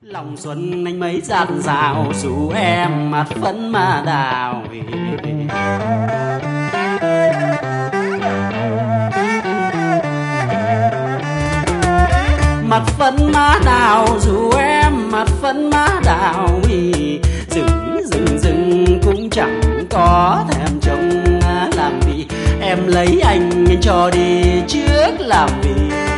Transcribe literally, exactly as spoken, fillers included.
Lòng xuân anh mấy dạt dào dù em mặt phấn mà đào. Mặt phấn má đào dù em mặt phấn má đào. Dừng dừng dừng cũng chẳng có thèm trông làm gì. Em lấy anh anh cho đi trước làm gì.